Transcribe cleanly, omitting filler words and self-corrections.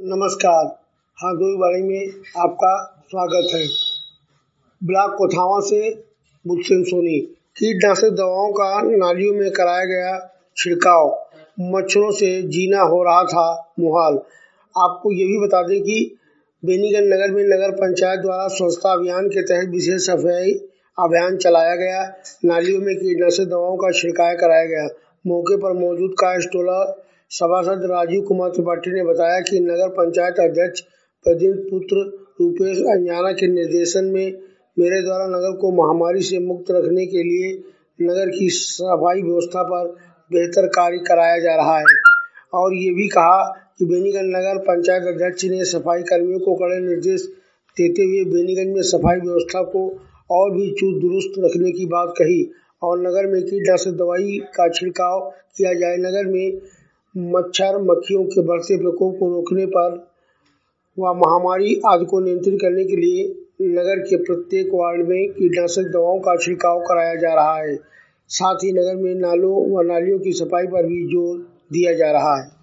नमस्कार। हादोई बाड़ी में आपका स्वागत है। ब्लॉक कोथावा से बुलसेन सोनी। कीटनाशक दवाओं का नालियों में कराया गया छिड़काव, मच्छरों से जीना हो रहा था मुहाल। आपको ये भी बता दें कि बेनीगंज नगर में नगर पंचायत द्वारा स्वच्छता अभियान के तहत विशेष सफाई अभियान चलाया गया। नालियों में कीटनाशक दवाओं का छिड़काव कराया गया। मौके पर मौजूद कायस्थोला सभासद राजीव कुमार त्रिपाठी ने बताया कि नगर पंचायत अध्यक्ष प्रदीप पुत्र रूपेश अंजाना के निर्देशन में मेरे द्वारा नगर को महामारी से मुक्त रखने के लिए नगर की सफाई व्यवस्था पर बेहतर कार्य कराया जा रहा है। और ये भी कहा कि बेनीगंज नगर पंचायत अध्यक्ष ने सफाई कर्मियों को कड़े निर्देश देते हुए बेनीगंज में सफाई व्यवस्था को और भी चुस्त दुरुस्त रखने की बात कही और नगर में कीटनाशक दवाई का छिड़काव किया जाए। नगर में मच्छर मक्खियों के बढ़ते प्रकोप को रोकने पर व महामारी आदि को नियंत्रित करने के लिए नगर के प्रत्येक वार्ड में कीटनाशक दवाओं का छिड़काव कराया जा रहा है। साथ ही नगर में नालों व नालियों की सफाई पर भी जोर दिया जा रहा है।